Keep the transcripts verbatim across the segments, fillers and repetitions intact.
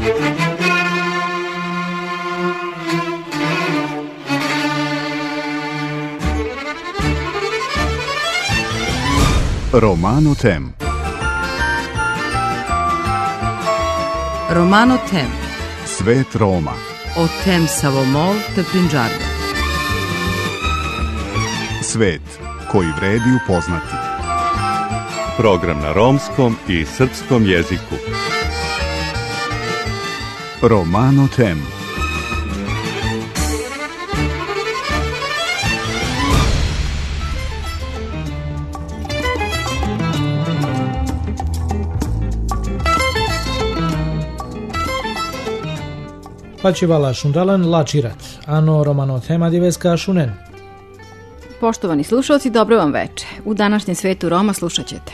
Romano Tem. Romano Tem. Svet Roma. O tem Savomol te Prinđarda. Svet koji vredi upoznati. Program na romskom i srpskom jeziku. Romano Tem. Pačivala šundalan lačirat, ano Romano Tema diveska šunen. Poštovani slušalci, dobro vam veče. U današnjem svetu Roma slušat ćete.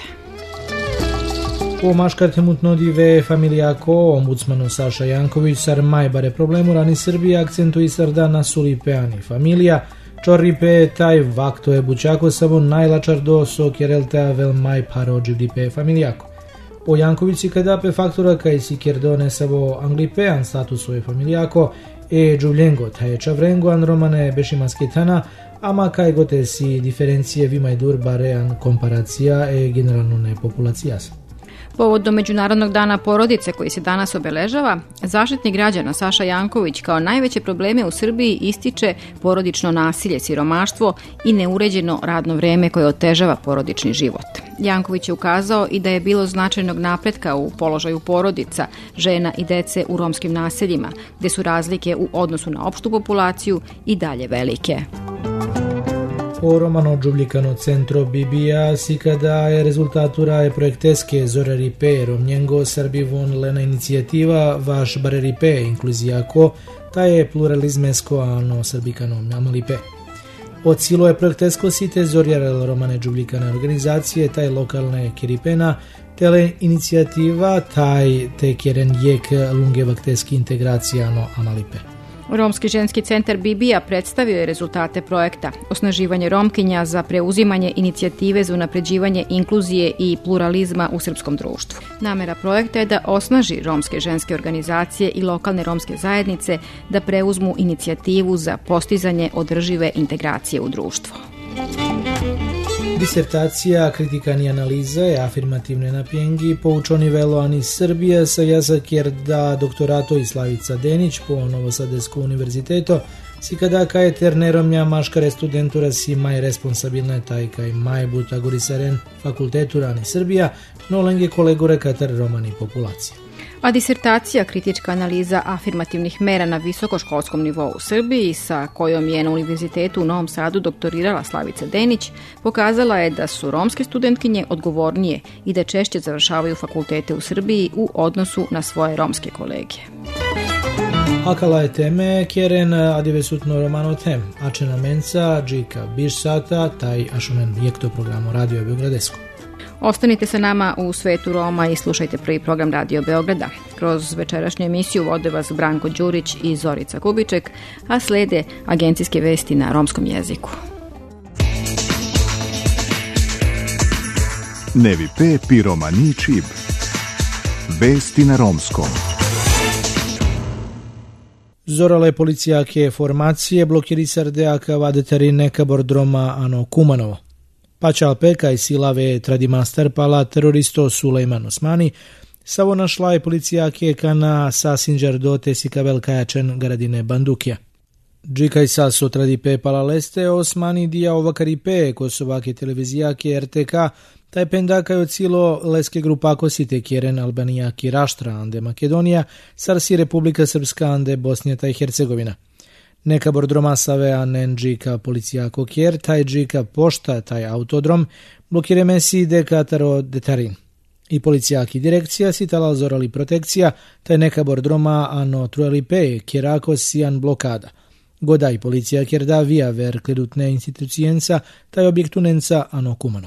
U maškartemutno dive familijako ombudsmanu Saša Janković sar majbare problemu rani Srbije akcentuje sarda na sulipeani familija, čorripe taj vakto je bučako samo najlačar do so kjereltea vel maj parođivdipe familijako. O Jankovici kada pe faktora kaj si kjerdone savo anglipean statusu je familijako e džuvljengo taj čavrengo an romane bešimasketana, ama kaj gote si diferencije vimaj dur barean komparacija e generalno ne populacijas. Povodom Međunarodnog dana porodice koji se danas obeležava, Zaštitnik građana Saša Janković kao najveće probleme u Srbiji ističe porodično nasilje, siromaštvo i neuređeno radno vreme koje otežava porodični život. Janković je ukazao i da je bilo značajnog napretka u položaju porodica, žena i dece u romskim naseljima, gde su razlike u odnosu na opštu populaciju i dalje velike. O Romano Džubljikano centro Bibija si kada je rezultatura je projekteske Zoraripe Romnjengo Srbivon lena inicijativa vaš Bareripe inkluzijako ta je pluralizmesko ano Srbikano Mjamalipe. Od silo je projektesko site Zorjarel Romane Džubljikane organizacije taj lokalne kiripena tele inicijativa taj te kjeren jek lunge vakteski integracijano Amalipe. Romski ženski centar Bibija predstavio je rezultate projekta Osnaživanje Romkinja za preuzimanje inicijative za unapređivanje inkluzije i pluralizma u srpskom društvu. Namera projekta je da osnaži romske ženske organizacije i lokalne romske zajednice da preuzmu inicijativu za postizanje održive integracije u društvo. Disertacija, kritikani analiza i afirmativne napjengi poučoni velo ani Srbije sa jazak jer da doktorato i Slavica Denić po Novosadesko univerziteto si kada kaj terneromja maškare studentura si maj responsabilne taj kaj maj buta gorisaren fakultetura ani Srbija, no lenge kolegore katar romani populacije. A disertacija, kritička analiza afirmativnih mera na visokoškolskom nivou u Srbiji, sa kojom je na Univerzitetu u Novom Sadu doktorirala Slavica Denić, pokazala je da su romske studentkinje odgovornije i da češće završavaju fakultete u Srbiji u odnosu na svoje romske kolege. Akala je teme kjeren adivesutno Romano Tem, ačena menca, džika biš sata, taj ašunen jekto programu Radio Beogradesko. Ostanite sa nama u svetu Roma i slušajte prvi program Radio Beograda. Kroz večerašnju emisiju vode vas Branko Đurić i Zorica Kubiček, a slede agencijske vesti na romskom jeziku. Nevi pe pi romani čib. Vesti na romskom. Zorale policijake formacije blokiri sardeaka vadetari neka bordroma ano Kumanovo. Pačal peka i silave tradimaster pala teroristo Sulejman Osmani, savo našla je policijake kana sasinđar dote si kavel kajačen gradine Bandukija. Džikaj saso tradipe pala leste Osmani dija ovakaripe kosovake televizijake er te ka, taj pendakaj od cilo leske grupako site kjeren Albanijaki Raštra ande Makedonija, sarsi Republika Srpska ande Bosnija taj Hercegovina. Neka bordroma save anen džika policijako kjer, taj džika pošta, taj autodrom, blokireme si dekataro detarin. I policijaki direkcija si tala zorali protekcija, taj neka bordroma ano trualipe, kjerako sijan blokada. Goda i policija kjer da via ver kledutne institucijenca, taj objektunenca ano Kumano.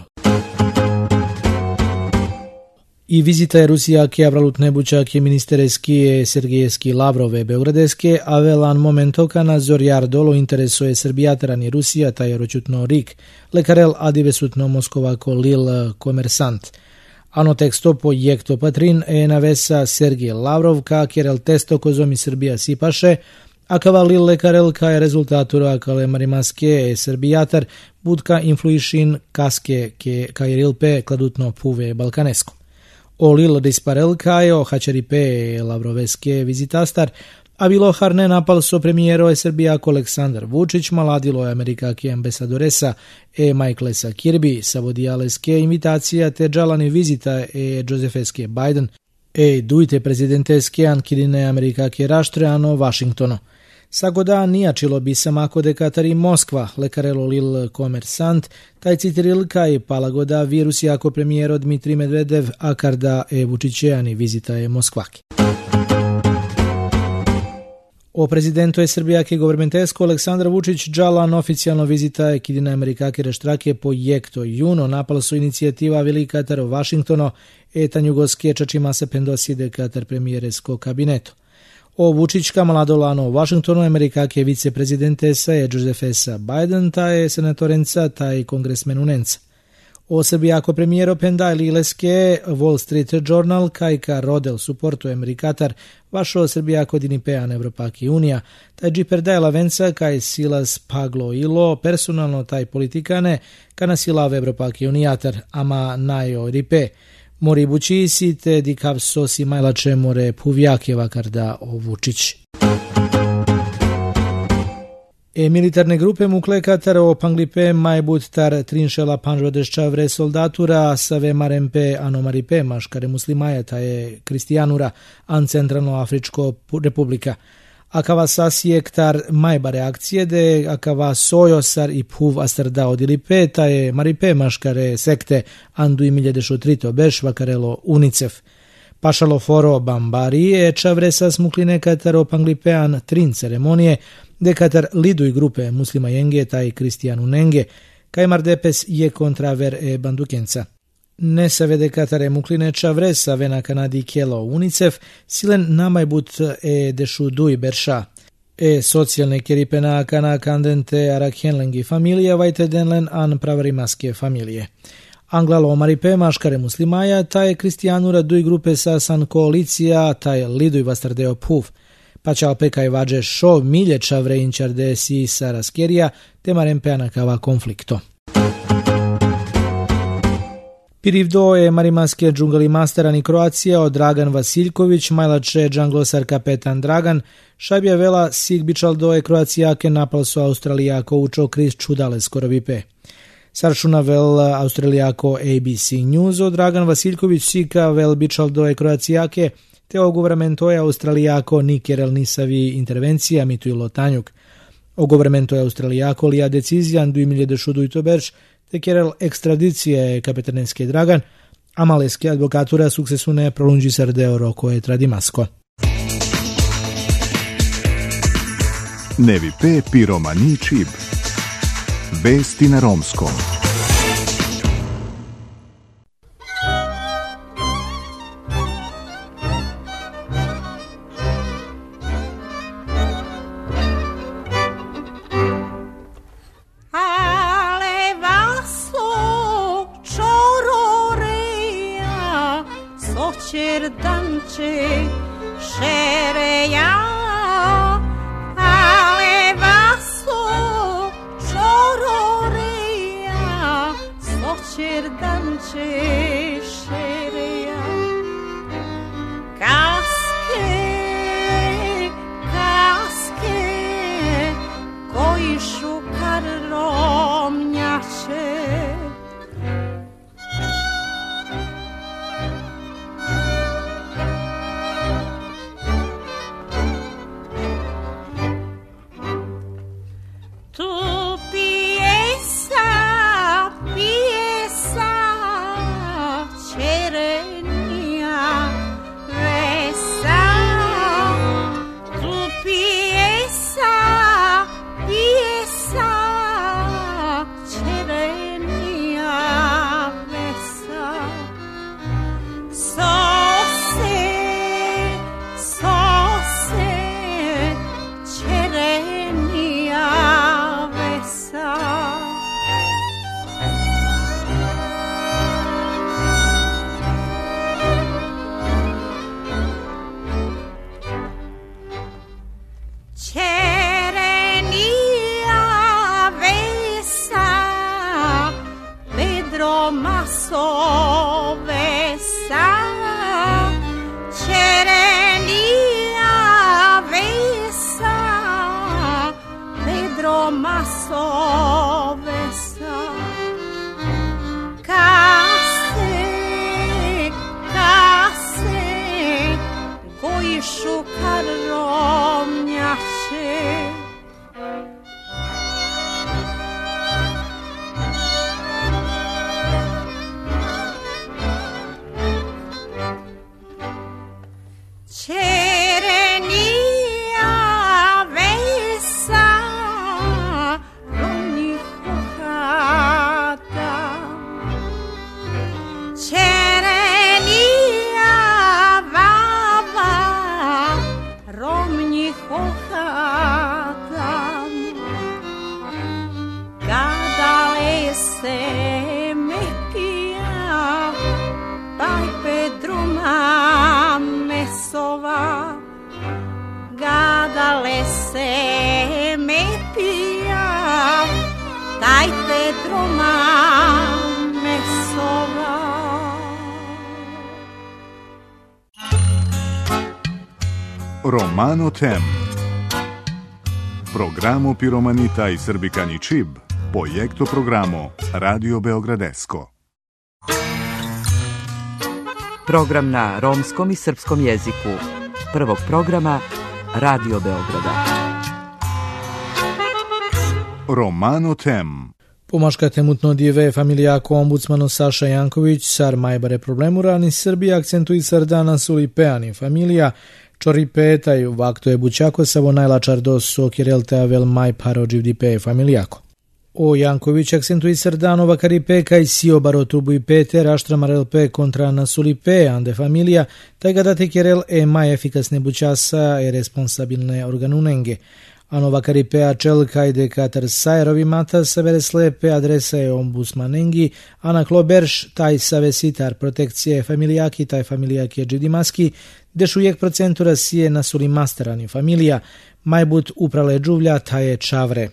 I vizita je Rusijake avralutne bučake ministereski Sergejski Lavrove Beogradeske, a velan momentoka na Zorjar dolo interesuje Srbijatarani Rusija, taj ročutno Rik, lekarel adivesutno Moskovako Lil Komersant. Ano teksto projekto Patrin e navesa Sergej Lavrov ka kerel testo kozomi Srbija sipaše, a kavalil lekarel ka je rezultatura kale marimaske e srbijatar budka influišin kaske ke kairilpe kladutno puve balkanesko. O lil disparel ka je o hačaripe e lavroveske vizitastar, a bilo harne napal so premijero e Srbijako Aleksandar Vučić, maladilo je amerikaki ambasadoresa e Michaelesa Kirby, savodijaleske invitacija te džalani vizita e Josefeske Biden, e dujte prezidenteske ankirine amerikake raštreano Washingtono. Sagoda nijačilo bi samako dekatari Moskva, lekarelo lil komersant, taj citiril kaj palagoda virus jako premijero Dmitri Medvedev, akarda e Vučićeani vizita je Moskvaki. O prezidentu je Srbijake governmentesko Aleksandar Vučić džalan oficijalno vizita je kidina amerikake reštrake projekto juno napal su inicijativa velikatar o Washingtono e tanjugoske čačima se pendosi dekatar premijeresko kabineto. O Vučićka maladolano u Washingtonu amerikake viceprezidentesa je Josefesa Biden, ta je senatorenca, ta je kongresmenunenca. O Srbijako premijero pendaj lileske Wall Street Journal kajka rodel suportu amerikatar vašo Srbijako dinipean Evropaki unija, taj džiperdaj lavenca kaj silas paglo ilo personalno taj politikane kana silav Evropaki unijatar, ama najo ripe. Mori bući site dikav sosi majlače more puvjakeva karda o Vučić. E militarne grupe muklekatar o panglipe majbut tar trinšela panžodešća vre soldatura save marempe anomaripe maškare muslimaja ta je kristijanura an centralnoafričko republika. Akava sasijek tar majba reakcije de akava sojosar i puv astrda odilipe ta je maripe maškare sekte andu i miljadešo trito beš vakarelo unicef. Pašalo foro bambari e čavre sa smukline katar o panglipean trin ceremonije de katar liduj grupe muslima jenge taj kristijanu nenge kaj mardepes je kontraver e bandukenca. Ne savede katare mukline čavre sa vena kanadi kjelo unicef silen namajbut e dešu duj berša. E socijalne keripena kana kandente arakhenlengi familija vajte denlen an pravarimaske familije. Anglalo maripe maškare muslimaja taj kristijanura duj grupe sa san koalicija taj liduj vastardeo puv. Pačal pekaj vađe šo milje čavre inčarde si sa raskerija te marempeana kava konflikto. Pirivdo je marimanske džungali masterani Kroacija od Dragan Vasiljković, majlače džanglosar kapetan Dragan, šajbja vela sigbičal do je Kroacijake napal su Australijako učo kriz čudale skoro vipe. Saršuna vel Australijako A B C News od Dragan Vasiljković sika vel bičal do je Kroacijake, te ogovarmento je Australijako ni kerel nisavi intervencija mitu ilo tanjuk. Ogovarmento je Australijako lija decizijan du milje šudujto berš, te kerel ekstradicije kapetanenske Dragan, a maleske advokatura suksesune prolungi sardeo roko je tradimasko. Nevi pe piromani čib. Vesti na romskom. Romano Tem. Programo Piromanita i Srbikani Čib, projekto programo Radio Beogradesko. Program na romskom i srpskom jeziku prvog programa Radio Beograda. Romano Tem. Pomaška temutno dive familijako ombudsmano Saša Janković, sar majbare problemura, ni Srbija akcentui sardana suli peani familija, čori petaju vakto je bućako savo najlačar dos so kirelte avel maj paro dživdipe familijako. O Janković akcentui sardano kari peka i sio baro trubu i pete raštramar pe kontra nasuli pe ande familija, taj ga date kirel e maj efikasne bućasa e responsabilne organunenge. Ano vakari pea čel kajde katar sajerovi mata savere slepe adresa je ombudsmanengi, ana kloberš taj save sitar protekcije familijaki taj familijaki je džidimaski, deš ujek procentura sije nasuli masterani familija, majbut uprale džuvlja taj je čavre.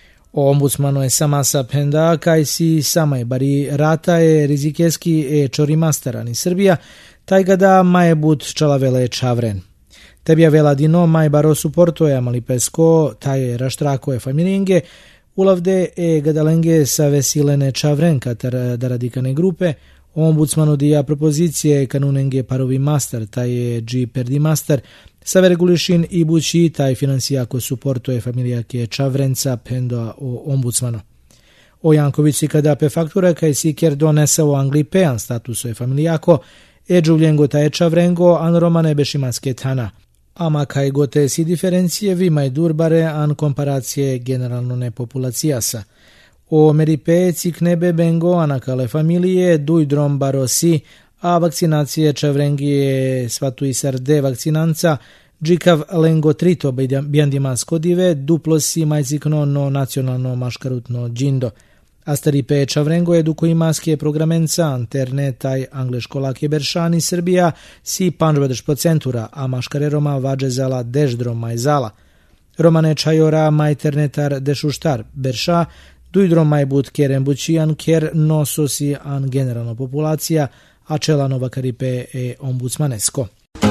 O ombudsmano je sama sa penda kaj si samaj bari rata je rizikeski e čori masterani Srbija, taj gada majbut čalavele čavren. Tebja veladino maj baro suporto je amali pesko, taj raštrako je familinge, ulavde e gadalenge sa vesilene čavren katar da radikane grupe, ombudsmanu dija propozicije kanunenge parovi master, taj je G perdi master, sa regulišin i bući taj finansijako suporto je familijake čavrenca pendo o ombudsmano. O Jankovici kada pe faktura kaj si ker donesa o Angli pean statuso je familijako, e džuvljengo taj čavrengo an romane bešimanske tana. Ama kaj gote si diferencije vimaj durbare an komparacije generalno ne populacijasa. O meripe ciknebe bengo anakale familije duj drom barosi, a vakcinacije čavrengije svatu i sarde vakcinanca, džikav lengo trito bjandimansko dive, duplo si majzikno no nacionalno maškarutno džindo. A stari pe čavrengo edukuji maske programenca, anterne taj angleškolake beršani Srbija si panžbedeš procentura, a maškare Roma vađe zala deždrom maj zala. Romane čajora majternetar dešuštar berša, dujdrom maj bud keren bučijan ker nososi an generalno populacija, a čelanova karipe e ombudsmanesko.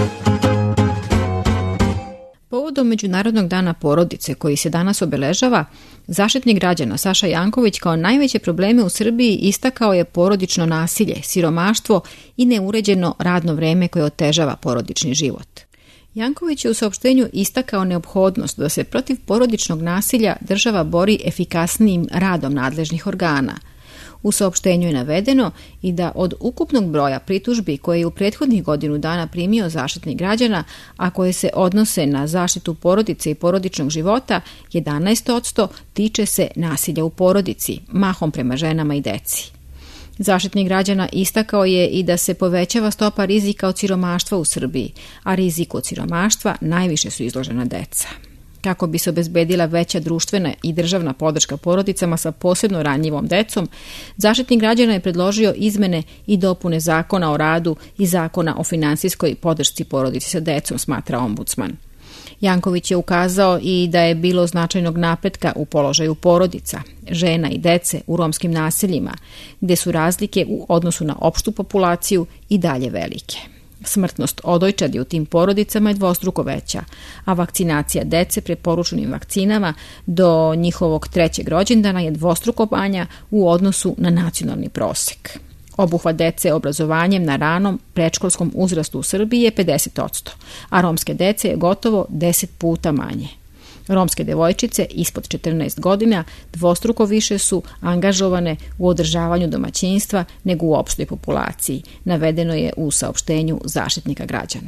Povodom Međunarodnog dana porodice koji se danas obeležava, Zaštitnik građana Saša Janković kao najveće probleme u Srbiji istakao je porodično nasilje, siromaštvo i neuređeno radno vreme koje otežava porodični život. Janković je u saopštenju istakao neophodnost da se protiv porodičnog nasilja država bori efikasnijim radom nadležnih organa. U saopštenju je navedeno i da od ukupnog broja pritužbi koje je u prethodnih godinu dana primio Zaštitnik građana, a koje se odnose na zaštitu porodice i porodičnog života, jedanaest posto tiče se nasilja u porodici, mahom prema ženama i deci. Zaštitnik građana istakao je i da se povećava stopa rizika od siromaštva u Srbiji, a riziku od siromaštva najviše su izložena deca. Kako bi se obezbedila veća društvena i državna podrška porodicama sa posebno ranjivom decom, Zaštitnik građana je predložio izmene i dopune Zakona o radu i Zakona o finansijskoj podršci porodici sa decom, smatra ombudsman. Janković je ukazao i da je bilo značajnog napretka u položaju porodica, žena i dece u romskim naseljima, gde su razlike u odnosu na opštu populaciju i dalje velike. Smrtnost odojčadi u tim porodicama je dvostruko veća, a vakcinacija dece preporučenim vakcinama do njihovog trećeg rođendana je dvostruko manja u odnosu na nacionalni prosek. Obuhvat dece obrazovanjem na ranom predškolskom uzrastu u Srbiji je pedeset posto, a romske dece je gotovo deset puta manje. Romske devojčice ispod četrnaest godina dvostruko više su angažovane u održavanju domaćinstva nego u opštoj populaciji, navedeno je u saopštenju Zaštitnika građana.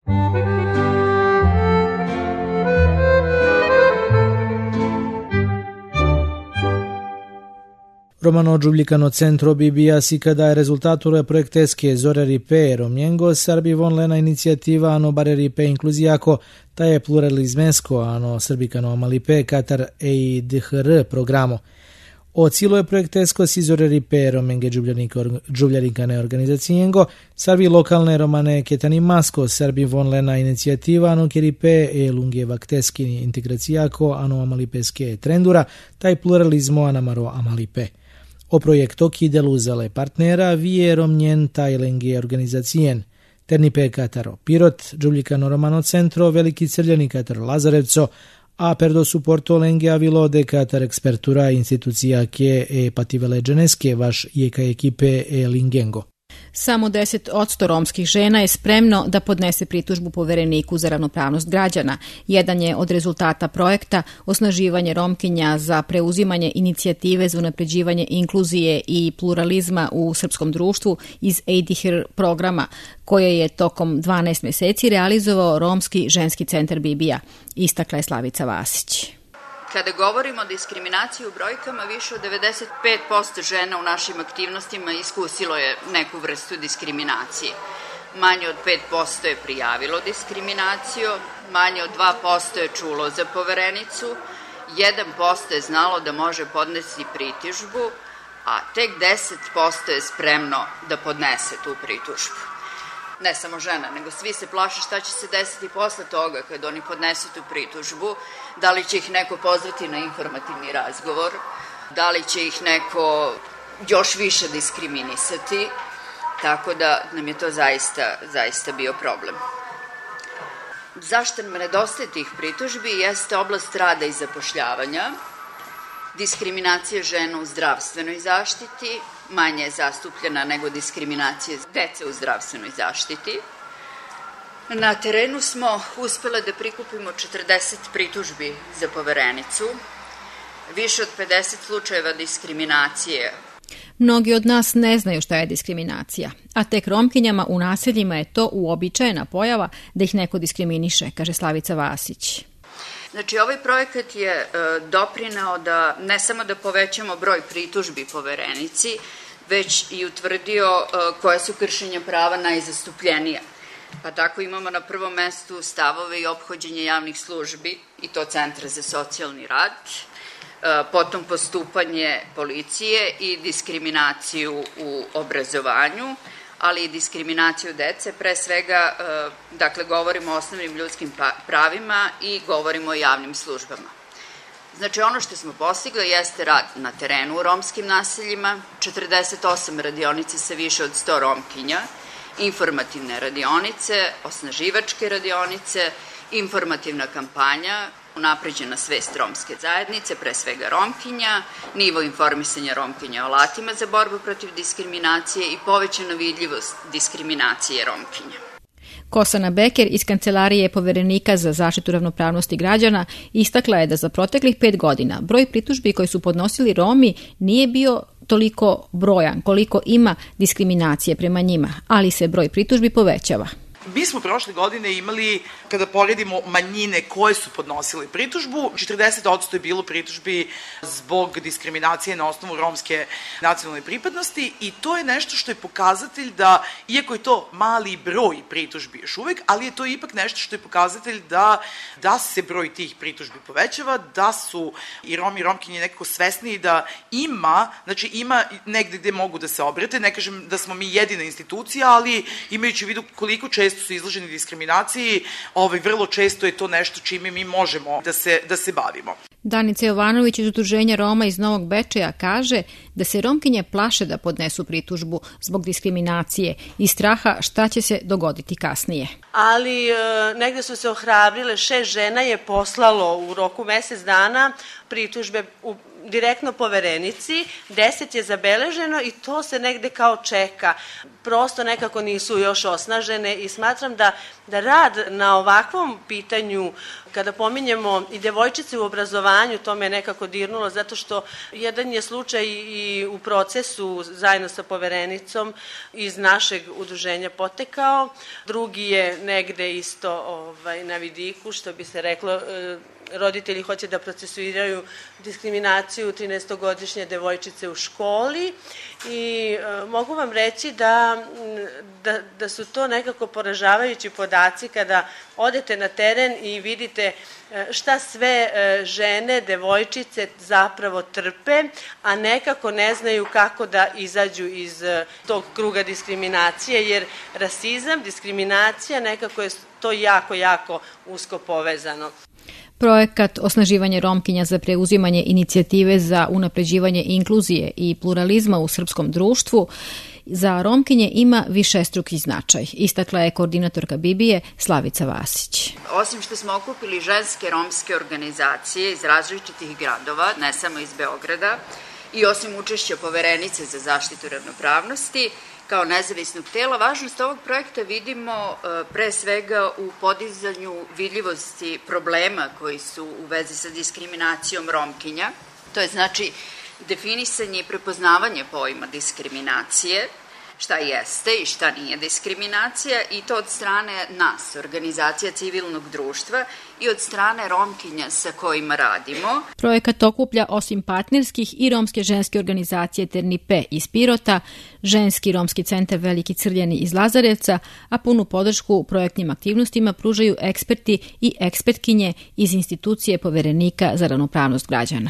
Romano Đubljikano centro Bibija si kada je rezultatura projekteske Zore Ripe Romnjengo Sarbi von Lena inicijativa ano bare Ripe inkluzijako ta je pluralizmensko ano Srbikano Amalipe Katar E I D H R programo. O cilo je projektesko si Zore Ripe Romenge Đubljarikane organizacijengo Sarbi lokalne romane Ketani Masko Sarbi von Lena inicijativa ano Keripe e Lunge Vakteski integracijako ano Amalipeske trendura taj pluralizmo anamaro Amalipe. O projekto ki deluzale partnera vie Romnjen tajlenge organizacijen. Ternipe Kataro Pirot, Đubljikano Romano centro, Veliki Crljani Katar Lazarevco, a per do supporto lenge avilo de Katar ekspertura institucija ke e pativele dženeske vaš jeka ekipe e lingengo. Samo deset posto romskih žena je spremno da podnese pritužbu Povereniku za ravnopravnost građana. Jedan je od rezultata projekta osnaživanje Romkinja za preuzimanje inicijative za unapređivanje inkluzije i pluralizma u srpskom društvu iz E I D H R programa, koje je tokom dvanaest meseci realizovao Romski ženski centar Bibija, istakla je Slavica Vasić. Kada govorimo o diskriminaciji u brojkama, više od devedeset pet posto žena u našim aktivnostima iskusilo je neku vrstu diskriminacije. Manje od pet posto je prijavilo diskriminaciju, manje od dva posto je čulo za Poverenicu, jedan posto je znalo da može podnesti pritužbu, a tek deset posto je spremno da podnese tu pritužbu. Ne samo žena, nego svi se plaše šta će se desiti posle toga kad oni podnesu tu pritužbu, da li će ih neko pozvati na informativni razgovor, da li će ih neko još više diskriminisati, tako da nam je to zaista, zaista bio problem. Zašto nam nedostaje tih pritužbi jeste oblast rada i zapošljavanja, diskriminacija žena u zdravstvenoj zaštiti, manje je zastupljena nego diskriminacija dece u zdravstvenoj zaštiti. Na terenu smo uspjele da prikupimo četrdeset pritužbi za Poverenicu, više od pedeset slučajeva diskriminacije. Mnogi od nas ne znaju šta je diskriminacija, a tek Romkinjama u naseljima je to uobičajena pojava da ih neko diskriminiše, kaže Slavica Vasić. Znači, ovaj projekat je e, doprineo da ne samo da povećamo broj pritužbi Poverenici, već i utvrdio e, koje su kršenja prava najzastupljenija. Pa tako imamo na prvom mestu stavove i ophođenje javnih službi, i to Centra za socijalni rad, e, potom postupanje policije i diskriminaciju u obrazovanju, ali i diskriminaciju dece, pre svega, dakle, govorimo o osnovnim ljudskim pravima i govorimo o javnim službama. Znači, ono što smo postigli jeste rad na terenu u romskim naseljima, četrdeset osam radionica sa više od sto romkinja, informativne radionice, osnaživačke radionice, informativna kampanja, unapređena svest romske zajednice, pre svega Romkinja, nivo informisanja Romkinja o alatima za borbu protiv diskriminacije i povećana vidljivost diskriminacije Romkinja. Kosana Beker iz Kancelarije Poverenika za zaštitu ravnopravnosti građana istakla je da za proteklih pet godina broj pritužbi koji su podnosili Romi nije bio toliko brojan koliko ima diskriminacije prema njima, ali se broj pritužbi povećava. Mi smo prošle godine imali, kada poredimo manjine koje su podnosile pritužbu, četrdeset posto je bilo pritužbi zbog diskriminacije na osnovu romske nacionalne pripadnosti i to je nešto što je pokazatelj da, iako je to mali broj pritužbi još uvek, ali je to ipak nešto što je pokazatelj da, da se broj tih pritužbi povećava, da su i Romi i Romkinje nekako svesni da ima, znači ima negde gde mogu da se obrate, ne kažem da smo mi jedina institucija, ali imajući u vidu koliko često često su izloženi diskriminaciji, ovaj, vrlo često je to nešto čime mi možemo da se, da se bavimo. Danica Jovanović iz Udruženja Roma iz Novog Bečeja kaže da se Romkinje plaše da podnesu pritužbu zbog diskriminacije i straha šta će se dogoditi kasnije. Ali e, negde su se ohrabrile, šest žena je poslalo u roku mesec dana pritužbe u direktno poverenici, deset je zabeleženo i to se negde kao čeka. Prosto nekako nisu još osnažene i smatram da, da rad na ovakvom pitanju, kada pominjemo i devojčice u obrazovanju, to me nekako dirnulo, zato što jedan je slučaj i u procesu zajedno sa poverenicom iz našeg udruženja potekao, drugi je negde isto ovaj, na vidiku, što bi se reklo, roditelji hoće da procesuiraju diskriminaciju trinaestogodišnje devojčice u školi i e, mogu vam reći da, da, da su to nekako poražavajući podaci kada odete na teren i vidite šta sve žene, devojčice zapravo trpe, a nekako ne znaju kako da izađu iz tog kruga diskriminacije, jer rasizam, diskriminacija, nekako je to jako, jako usko povezano. Projekat Osnaživanje Romkinja za preuzimanje inicijative za unapređivanje inkluzije i pluralizma u srpskom društvu za Romkinje ima višestruki značaj, istakla je koordinatorka Bibije Slavica Vasić. Osim što smo okupili ženske romske organizacije iz različitih gradova, ne samo iz Beograda, i osim učešća poverenice za zaštitu ravnopravnosti, kao nezavisnog tela, važnost ovog projekta vidimo pre svega u podizanju vidljivosti problema koji su u vezi sa diskriminacijom Romkinja. To je znači definisanje i prepoznavanje pojma diskriminacije, šta jeste i šta nije diskriminacija, i to od strane nas, organizacija civilnog društva, i od strane Romkinja sa kojima radimo. Projekat okuplja osim partnerskih i romske ženske organizacije Ternipe iz Pirota, ženski romski centar Veliki Crljani iz Lazarevca, a punu podršku projektnim aktivnostima pružaju eksperti i ekspertkinje iz institucije Poverenika za ravnopravnost građana.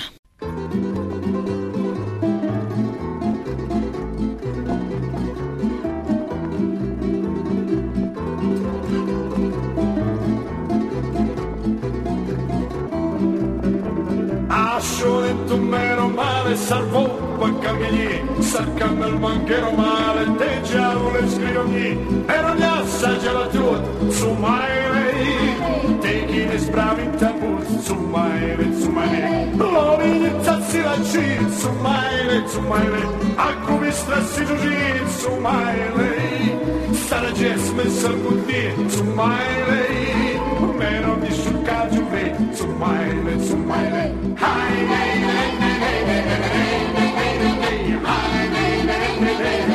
Ascio dentro meno male, salvo poi cagli, sarcame il manchero male, te già lo scrivogni, e non gli assaggia la tua, su mai lei, te chi ne spravi in tabù, su mai lei, su mai lei, lo iniziassi la C, su mai lei, su mai lei, a come strassi giugi, su mai lei, stare gesme salvuti, su mai lei, meno mi sciuccaggio ve, su mai lei, su mai lei, hai lei, lei, lei, lei, lei, lei, hai lei, lei, lei, lei,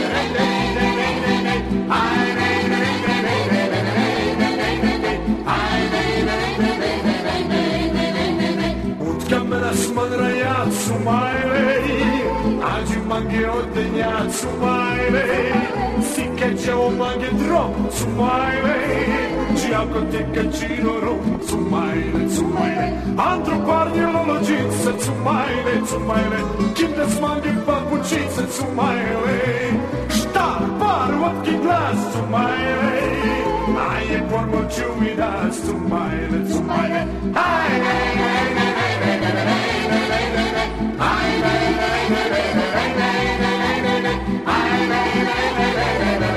hai lei, lei, lei, lei, ut camera smadrajat, su mai lei, ađi mange odenjat, su mai lei, si che c'è un mange drop, su mai lei, Giaco te cancino rum, su mai lei, su mai lei, altro pargnelo lo ginse, su mai lei, su mai lei, kim da smangi papučice, su mai lei, šta par vodki glas, su mai lei, a je pormo čumi da, su mai lei, su mai lei, aj lei, lei, lei, lei, lei, lei, lei, lei, aj lei, lei, lei, lei, lei, lei, lei, lei, aj lei, lei, lei, lei, lei, lei,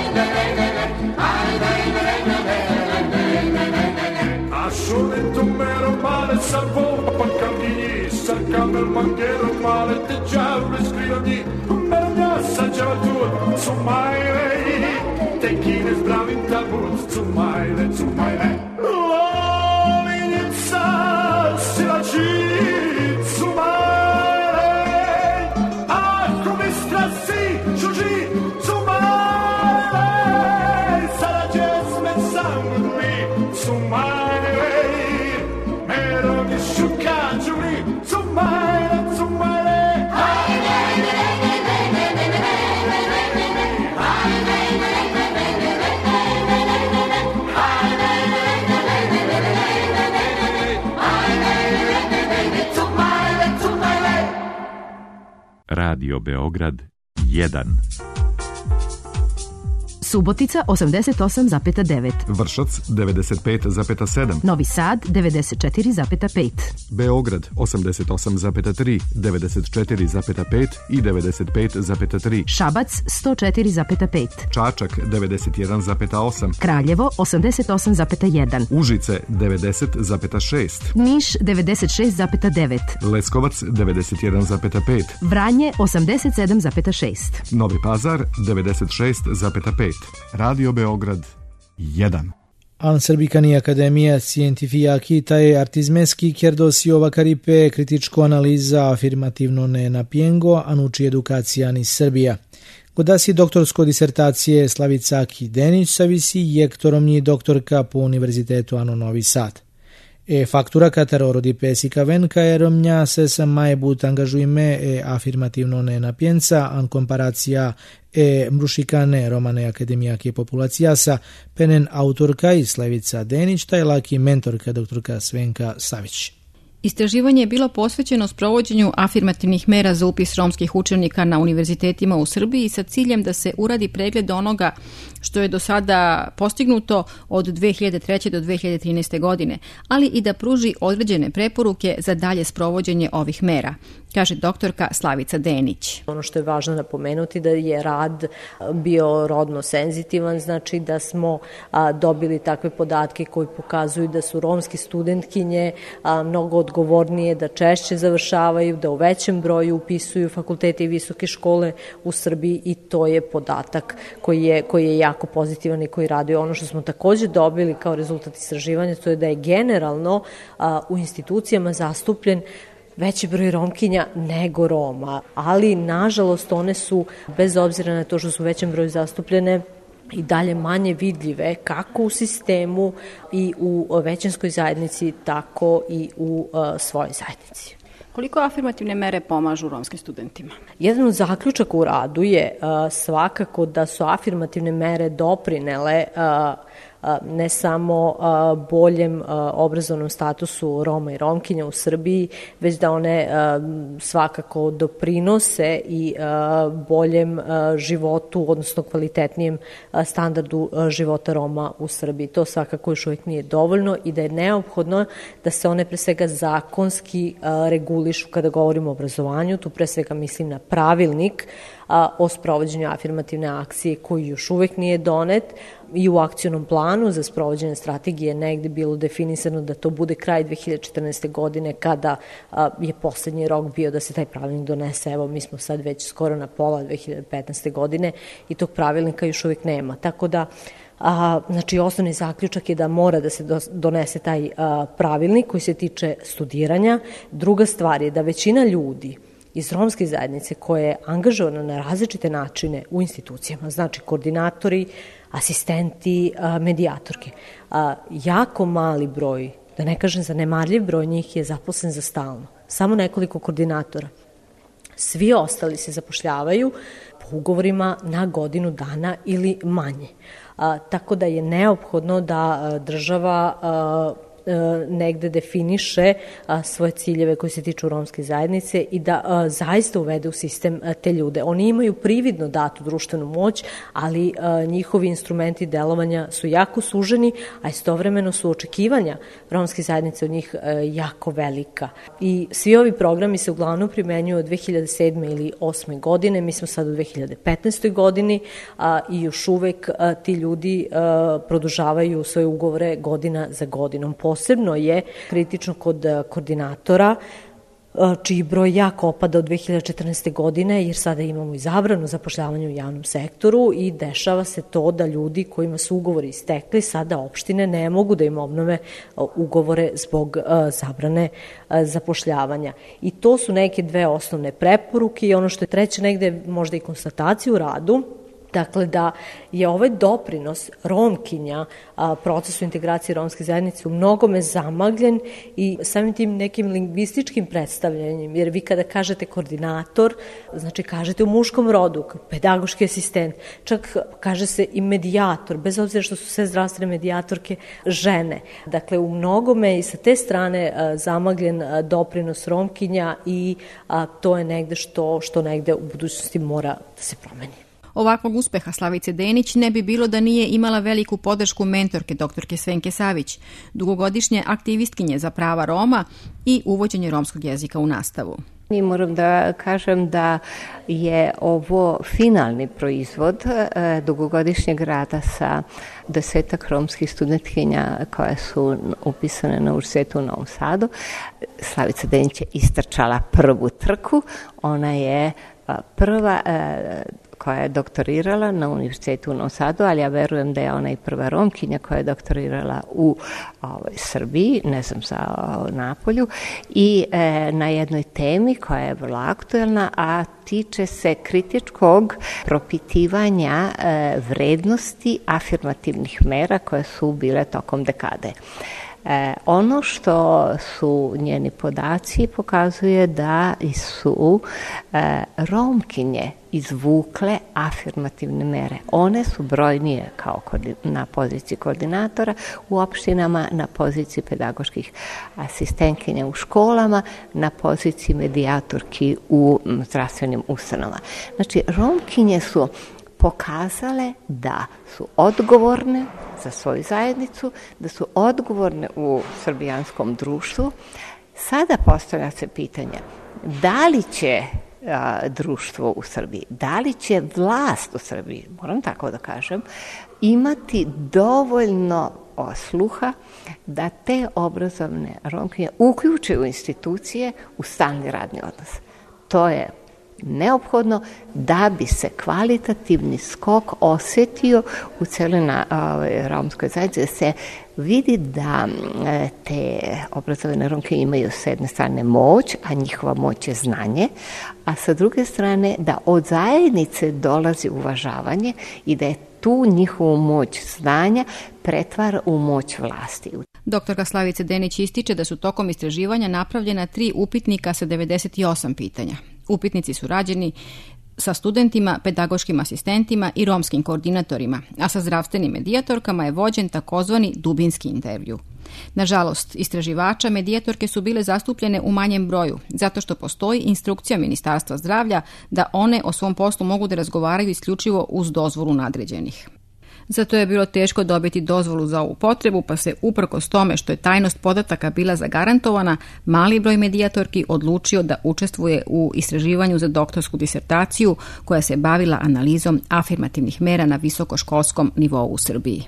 Ascio dentro meno male, salvo paccagli, cercando il manchero male, te già lo scrivogni, me ne assaggia la tua, su mai lei, te chi ne sbravi in tabù, su mai lei, su mai lei, lo l'inizia, si la ci, su mai lei, ah come strassi, giugi, su mai lei, sarà gesme sangue, su mai Radio Beograd jedan. Subotica osamdeset osam zarez devet, Vršac devedeset pet zarez sedam, Novi Sad devedeset četiri zarez pet, Beograd osamdeset osam zarez tri, devedeset četiri zarez pet i devedeset pet zarez tri, Šabac sto četiri zarez pet, Čačak devedeset jedan zarez osam, Kraljevo osamdeset osam zarez jedan, Užice devedeset zarez šest, Niš devedeset šest zarez devet, Leskovac devedeset jedan zarez pet, Vranje osamdeset sedam zarez šest, Novi Pazar devedeset šest zarez pet, Radio Beograd jedan. An Srbikani Akademija Scientifiaki taj artizmeski kjerdosio karipe kritičko analiza afirmativno ne napijengo anuči edukacija ni Srbija. Godasi doktorsko disertacije Slavica Kidenić savisi jektoromnji doktorka po Univerzitetu Ano Novi Sad. E faktura katero rodi pesika venka je romnja se sa majbut angažujme e afirmativno ne napijenca an komparacija e mrušikane romane akademijake populacijasa penen autorka i Slavica Denić taj laki mentorka doktorka Svenka Savić. Istraživanje je bilo posvećeno sprovođenju afirmativnih mera za upis romskih učenika na univerzitetima u Srbiji sa ciljem da se uradi pregled onoga što je do sada postignuto od dve hiljade treće do dve hiljade trinaeste. godine, ali i da pruži određene preporuke za dalje sprovođenje ovih mera, kaže doktorka Slavica Denić. Ono što je važno napomenuti da je rad bio rodno senzitivan, znači da smo a, dobili takve podatke koji pokazuju da su romski studentkinje a, mnogo odgovornije, da češće završavaju, da u većem broju upisuju fakultete i visoke škole u Srbiji i to je podatak koji je, koji je jako pozitivan i koji raduje. Ono što smo takođe dobili kao rezultat istraživanja to je da je generalno a, u institucijama zastupljen veći broj Romkinja nego Roma, ali nažalost one su, bez obzira na to što su u većem broju zastupljene, i dalje manje vidljive kako u sistemu i u većinskoj zajednici, tako i u uh, svojoj zajednici. Koliko afirmativne mere pomažu romskim studentima? Jedan od zaključaka u radu je uh, svakako da su afirmativne mere doprinele uh, ne samo boljem obrazovnom statusu Roma i Romkinja u Srbiji, već da one svakako doprinose i boljem životu, odnosno kvalitetnijem standardu života Roma u Srbiji. To svakako još uvijek nije dovoljno i da je neophodno da se one pre svega zakonski regulišu kada govorimo o obrazovanju. Tu pre svega mislim na pravilnik o sprovođenju afirmativne akcije koji još uvijek nije donet i u akcionom planu za sprovođenje strategije negde bilo definisano da to bude kraj dve hiljade četrnaeste. godine kada je poslednji rok bio da se taj pravilnik donese. Evo, mi smo sad već skoro na pola dve hiljade petnaeste. godine i tog pravilnika još uvijek nema. Tako da A, znači, osnovni zaključak je da mora da se donese taj a, pravilnik koji se tiče studiranja. Druga stvar je da većina ljudi iz romske zajednice koje je angažovana na različite načine u institucijama, znači koordinatori, asistenti, a, medijatorke. A, jako mali broj, da ne kažem zanemarljiv broj njih je zaposlen za stalno. Samo nekoliko koordinatora. Svi ostali se zapošljavaju po ugovorima na godinu dana ili manje. A, tako da je neophodno da a, država a, negde definiše a, svoje ciljeve koji se tiču romske zajednice i da a, zaista uvede u sistem a, te ljude. Oni imaju prividno datu društvenu moć, ali a, njihovi instrumenti delovanja su jako suženi, a istovremeno su očekivanja romske zajednice od njih a, jako velika. I svi ovi programi se uglavnom primenjuju od dve hiljade sedme ili osme. godine, mi smo sad u dve hiljade petnaestoj. godini a, i još uvek a, ti ljudi a, produžavaju svoje ugovore godina za godinom. Posebno je kritično kod koordinatora, čiji broj jako opada od dve hiljade četrnaeste. godine, jer sada imamo i zabranu zapošljavanja u javnom sektoru i dešava se to da ljudi kojima su ugovori istekli, sada opštine ne mogu da im obnove ugovore zbog zabrane zapošljavanja. I to su neke dve osnovne preporuke i ono što je treće negde možda i konstatacija u radu, dakle da je ovaj doprinos Romkinja a, procesu integracije romske zajednice u mnogome zamagljen i samim tim nekim lingvističkim predstavljanjem, jer vi kada kažete koordinator, znači kažete u muškom rodu, pedagoški asistent, čak kaže se i medijator, bez obzira što su sve zdravstvene medijatorke žene. Dakle, u mnogome i sa te strane a, zamagljen a, doprinos Romkinja i a, to je negde što, što negde u budućnosti mora da se promeni. Ovakvog uspeha Slavice Denić ne bi bilo da nije imala veliku podršku mentorke doktorke Svenke Savić, dugogodišnje aktivistkinje za prava Roma i uvođenje romskog jezika u nastavu. I moram da kažem da je ovo finalni proizvod e, dugogodišnjeg rada sa desetak romskih studentkinja koje su upisane na Univerzitetu u Novom Sadu. Slavica Denić je istrčala prvu trku, ona je a, prva e, koja je doktorirala na Univerzitetu u Novom Sadu, ali ja verujem da je ona i prva Romkinja koja je doktorirala u ovoj, Srbiji, ne znam za o, Napolju, i e, na jednoj temi koja je vrlo aktuelna, a tiče se kritičkog propitivanja e, vrednosti afirmativnih mera koje su bile tokom dekade. E, ono što su njeni podaci pokazuje da su e, Romkinje izvukle afirmativne mere. One su brojnije kao na poziciji koordinatora u opštinama, na poziciji pedagoških asistentkinja u školama, na poziciji medijatorki u zdravstvenim ustanovama. Znači, Romkinje su pokazale da su odgovorne za svoju zajednicu, da su odgovorne u srbijanskom društvu. Sada postavlja se pitanje da li će a, društvo u Srbiji, da li će vlast u Srbiji, moram tako da kažem, imati dovoljno sluha da te obrazovne Romkinje uključe u institucije u stalni radni odnos. To je neophodno da bi se kvalitativni skok osjetio u celoj na, ovaj, romskoj zajednici, da se vidi da te obrazovane Romke imaju s jedne strane moć, a njihova moć je znanje, a sa druge strane da od zajednice dolazi uvažavanje i da je tu njihovu moć znanja pretvara u moć vlasti. Doktorka Slavica Denić ističe da su tokom istraživanja napravljena tri upitnika sa devedeset osam pitanja. Upitnici su rađeni sa studentima, pedagoškim asistentima i romskim koordinatorima, a sa zdravstvenim medijatorkama je vođen takozvani dubinski intervju. Nažalost, istraživača medijatorke su bile zastupljene u manjem broju, zato što postoji instrukcija Ministarstva zdravlja da one o svom poslu mogu da razgovaraju isključivo uz dozvolu nadređenih. Zato je bilo teško dobiti dozvolu za ovu potrebu, pa se uprkos tome što je tajnost podataka bila zagarantovana, mali broj medijatorki odlučio da učestvuje u istraživanju za doktorsku disertaciju koja se bavila analizom afirmativnih mera na visokoškolskom nivou u Srbiji.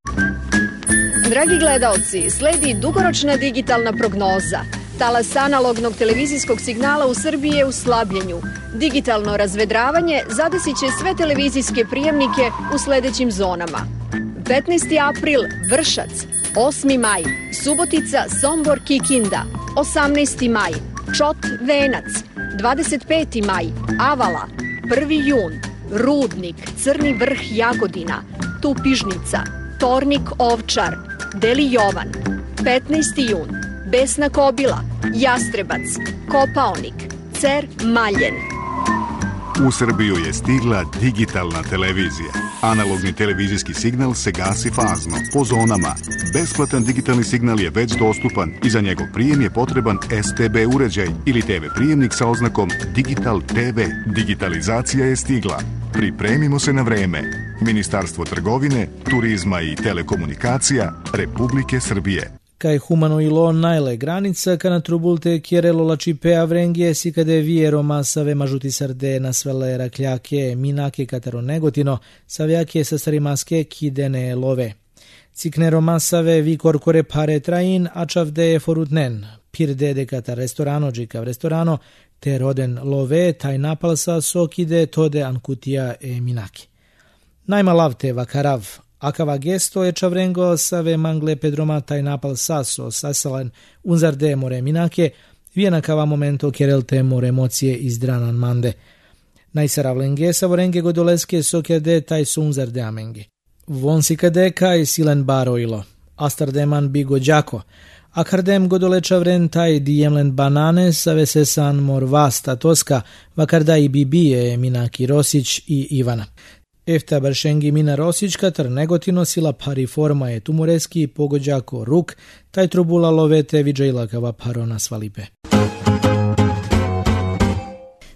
Dragi gledaoci, sledi dugoročna digitalna prognoza. Talas analognog televizijskog signala u Srbiji je u slabljenju. Digitalno razvedravanje zadesit će sve televizijske prijemnike u sledećim zonama. petnaesti april Vršac, osmi maj Subotica, Sombor, Kikinda, osamnaesti maj Čot, Venac, dvadeset peti maj Avala, prvi jun Rudnik, Crni Vrh, Jagodina, Tupižnica, Tornik, Ovčar, Deli Jovan, petnaesti jun Besna Kobila, Jastrebac, Kopaonik, Cer, Maljen. U Srbiju je stigla digitalna televizija. Analogni televizijski signal se gasi fazno, po zonama. Besplatan digitalni signal je već dostupan i za njegov prijem je potreban S T B uređaj ili T V prijemnik sa oznakom Digital T V. Digitalizacija je stigla. Pripremimo se na vreme. Ministarstvo trgovine, turizma i telekomunikacija Republike Srbije. Kaj humano ilo najle granica, ka na trubulte kjerelo la cipea vrengje si kade viero masave mažuti sarde na svele rakljake, minake katero negotino, savjake sa starimaske kidene love. Ciknero masave vi korkore pare train, a čavde je forutnen, pirde de kata restorano džika v restorano, te roden love, taj napalsa sokide tode ankutija e minaki. Najma lavte vakarav, akava gesto je čavrengo save mangle pedroma taj napal saso sasalen unzarde more minake, vienakava momento kerelte more emocije izdranan mande. Najsaravlenge savorenge godoleske sokerde taj su unzarde amenge. Vonsi kade kaj silen baroilo, astardeman bigo đako, akardem godole čavren taj dijemlen banane save sesan mor vasta toska, vakarda i bibije minaki Rosić i Ivana. Efta Bršengi Mina Rosić katar negotino sila pari forma je tumoreski pogođako ruk, taj trubula lovete vidžajlakava parona svalipe.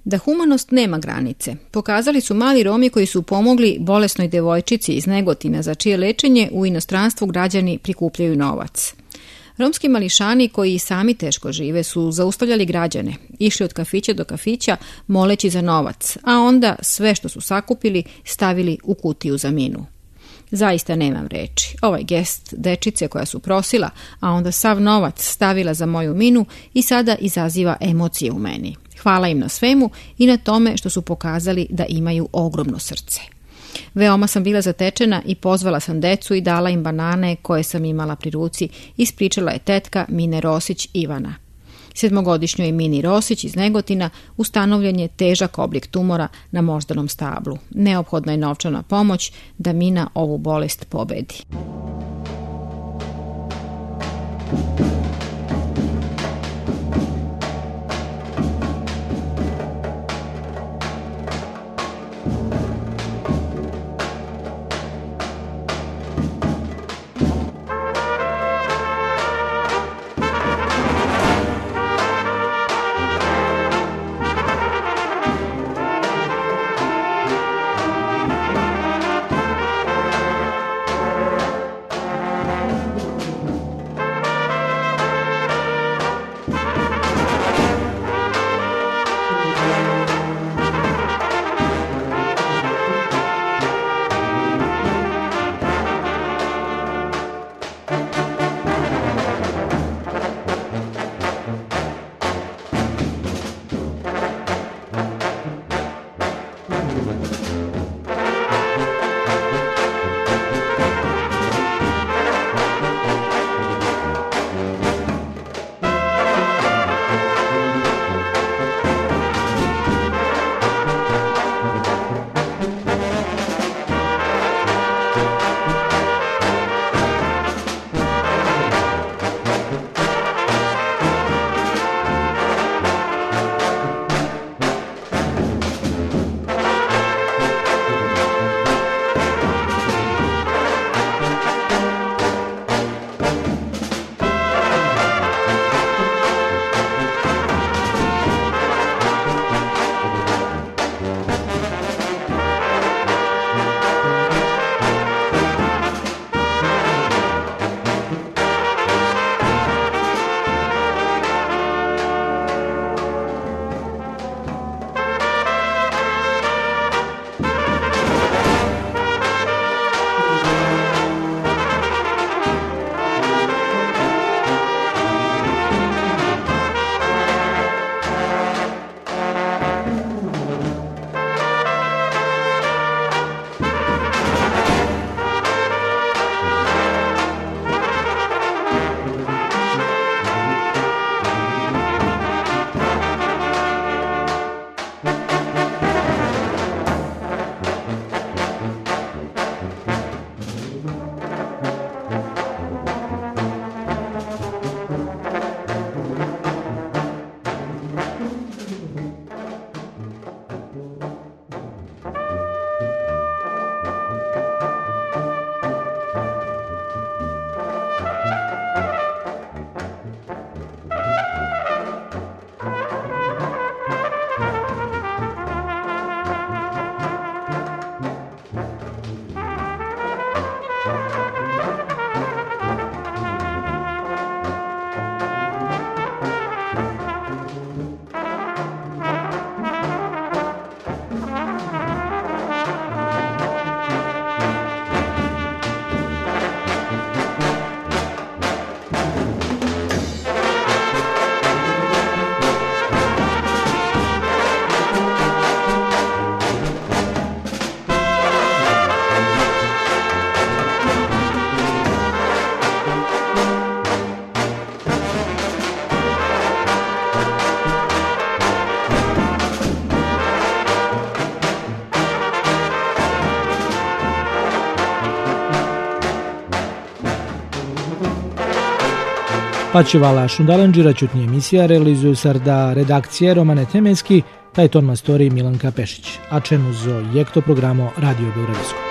Da humanost nema granice pokazali su mali Romi koji su pomogli bolesnoj devojčici iz Negotina za čije lečenje u inostranstvu građani prikupljaju novac. Romski mališani koji i sami teško žive su zaustavljali građane, išli od kafića do kafića moleći za novac, a onda sve što su sakupili stavili u kutiju za minu. Zaista nemam reči. Ovaj gest dečice koja su prosila, a onda sav novac stavila za moju minu i sada izaziva emocije u meni. Hvala im na svemu i na tome što su pokazali da imaju ogromno srce. Veoma sam bila zatečena i pozvala sam decu i dala im banane koje sam imala pri ruci, ispričala je tetka Mine Rosić Ivana. Sedmogodišnjoj Mini Rosić iz Negotina ustanovljen je težak oblik tumora na moždanom stablu. Neophodna je novčana pomoć da Mina ovu bolest pobedi. Pačivala Šundalanđira čutnji emisija realizuju sarda redakcije Romane Temeski, taj ton mastori Milanka Pešić, a čenu zo jekto programo Radio Beogradsko.